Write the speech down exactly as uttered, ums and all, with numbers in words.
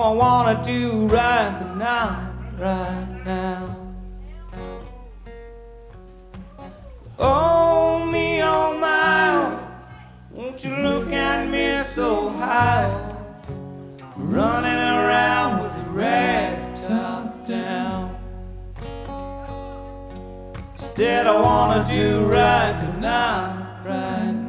I wanna do right now, right now. Oh me, oh my, won't you look at me so high, running around with a rag top down. Said I wanna do right now, right now.